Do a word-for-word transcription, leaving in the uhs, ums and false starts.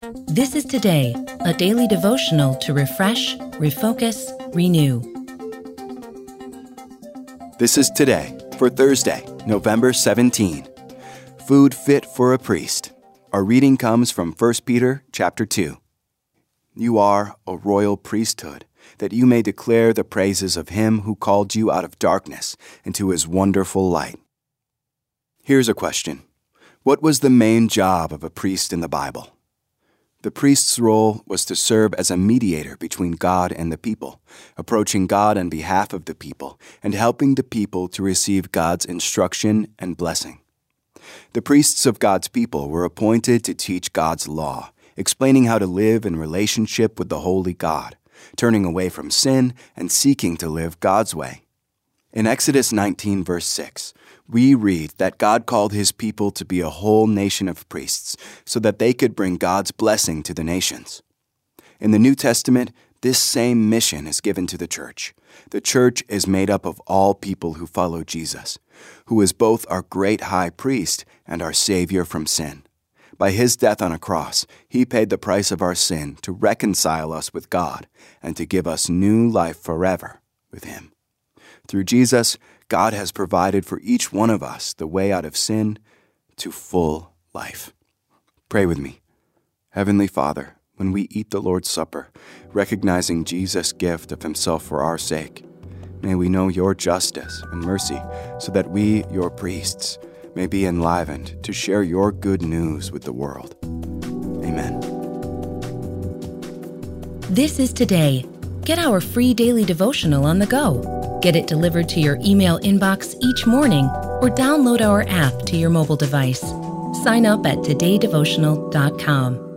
This is Today, a daily devotional to refresh, refocus, renew. This is Today for Thursday, November seventeenth. Food fit for a priest. Our reading comes from First Peter chapter two. You are a royal priesthood, that you may declare the praises of him who called you out of darkness into his wonderful light. Here's a question. What was the main job of a priest in the Bible? The priest's role was to serve as a mediator between God and the people, approaching God on behalf of the people and helping the people to receive God's instruction and blessing. The priests of God's people were appointed to teach God's law, explaining how to live in relationship with the holy God, turning away from sin and seeking to live God's way. In Exodus nineteen, verse six, we read that God called his people to be a whole nation of priests so that they could bring God's blessing to the nations. In the New Testament, this same mission is given to the church. The church is made up of all people who follow Jesus, who is both our great high priest and our Savior from sin. By his death on a cross, he paid the price of our sin to reconcile us with God and to give us new life forever with him. Through Jesus, God has provided for each one of us the way out of sin to full life. Pray with me. Heavenly Father, when we eat the Lord's Supper, recognizing Jesus' gift of himself for our sake, may we know your justice and mercy so that we, your priests, may be enlivened to share your good news with the world. Amen. This is Today. Get our free daily devotional on the go. Get it delivered to your email inbox each morning or download our app to your mobile device. Sign up at today devotional dot com.